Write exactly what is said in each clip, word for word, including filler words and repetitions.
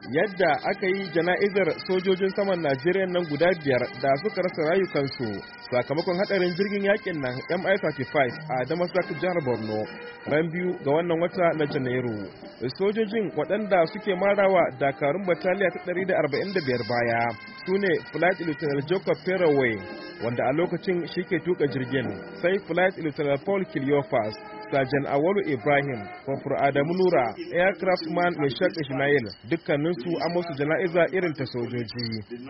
yadda aka yi jana'izar sojojin saman Najeriya nan guda biyar da suka rasa rayukansu sakamakon hadarin jirgin yakin nan M I thirty-five a Damasak jihar Borno ran biyu ga wannan wata na Janairu. Sojojin waɗanda suke marawa dakarun bataliya ta ɗari da arba'in da biyar baya su ne Flight Lieutenant Jacob Peraway wanda a lokacin shi ke tuka jirgin, sai Flight Lieutenant Paul Kiliofas, Sajan Awalu Ibrahim, Kofur Adamu Nura, Aircraftman Meshak Ismail, dukkaninsu an musu jana'iza irin ta sojoji.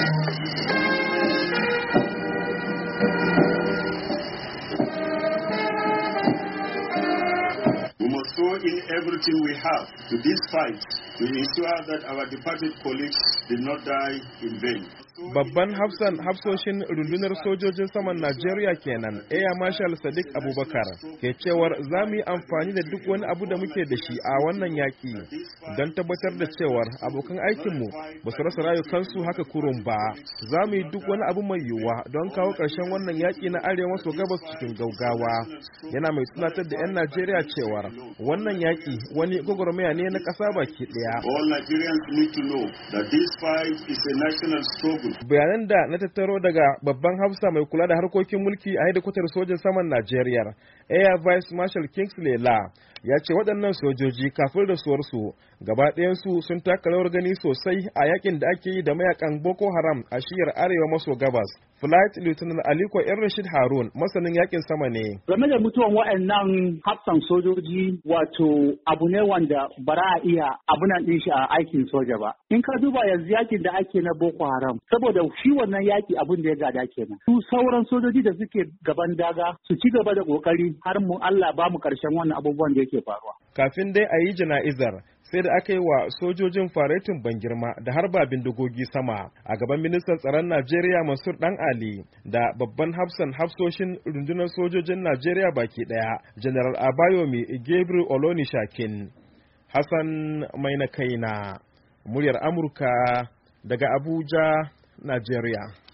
We must throw in everything we have to this fight to ensure that our departed colleagues did not die in vain. Babban hafsan hafsoshin rundunar sojojin saman Najeriya kenan, Air Marshal Sadiq Abubakar, ke cewar za mu yi amfani da duk wani abu da muke da shi a wannan yaƙi don tabbatar da cewar abokan aikinmu ba su rasa rayukansu haka kurun ba. Za mu yi duk wani abu mai yiwuwa don kawo ƙarshen wannan yaƙi na arewa maso gabas cikin gaugawa. Yana mai tunatar da 'yan Najeriya cewar wannan yaƙi wani gwagwarmaya ne na ƙasa baki ɗaya. All Nigerians need to know that this fight is a national struggle. Bayanan da na tattaro daga babban hafsa mai kula da harkokin mulki a hedikwatar sojin saman Najeriya, Air Vice Marshal Kingsley La, ya ce waɗannan sojoji kafin rasuwarsu gaba ɗayansu sun taka rawar gani sosai a yakin da ake yi da mayakan Boko Haram a shiyar arewa maso gabas. Flight Lieutenant Aliko Yan Rashid Harun masanin yakin sama ne. Game da mutuwan waɗannan hafsan sojoji wato abu ne wanda bara a iya abunan ɗin shi a aikin soja ba. In ka duba yanzu yakin da ake na Boko Haram, saboda shi wannan yaki abun da ya gada kenan. Su sauran sojoji da suke gaban daga su ci gaba da kokari har mu Allah ba mu karshen wannan abubuwan da yake faruwa. Kafin dai a yi jana'izar sai da aka yi wa sojojin faretin ban girma da harba bindigogi sama a gaban ministan tsaron Najeriya Mansur Dan Ali da babban hafsan hafsoshin rundunar sojojin Najeriya baki daya General Abayomi Gabriel Olonishakin. Hassan Maina Kaina, muryar Amurka daga Abuja, Najeriya.